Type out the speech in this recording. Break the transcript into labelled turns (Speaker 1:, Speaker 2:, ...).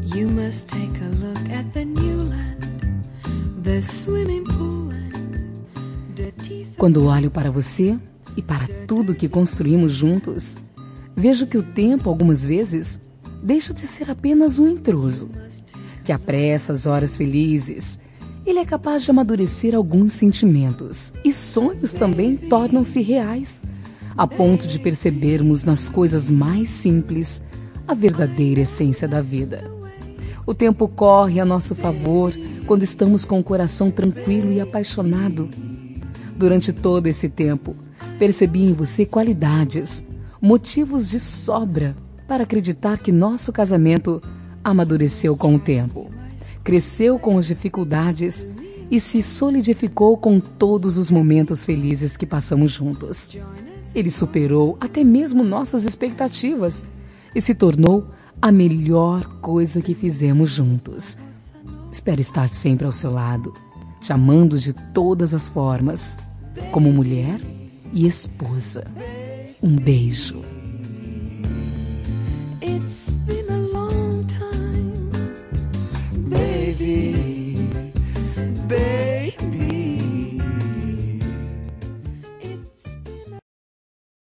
Speaker 1: You must take a look at the new land, the swimming pool and the teeth.
Speaker 2: Quando olho para você e para tudo que construímos juntos, vejo que o tempo, algumas vezes, deixa de ser apenas um intruso, que apressa as horas felizes. Ele é capaz de amadurecer alguns sentimentos, e sonhos também tornam-se reais, a ponto de percebermos nas coisas mais simples a verdadeira essência da vida. O tempo corre a nosso favor quando estamos com o coração tranquilo e apaixonado. Durante todo esse tempo, percebi em você qualidades, motivos de sobra para acreditar que nosso casamento amadureceu com o tempo, cresceu com as dificuldades e se solidificou com todos os momentos felizes que passamos juntos. Ele superou até mesmo nossas expectativas e se tornou a melhor coisa que fizemos juntos. Espero estar sempre ao seu lado, te amando de todas as formas, como mulher e esposa. Um beijo.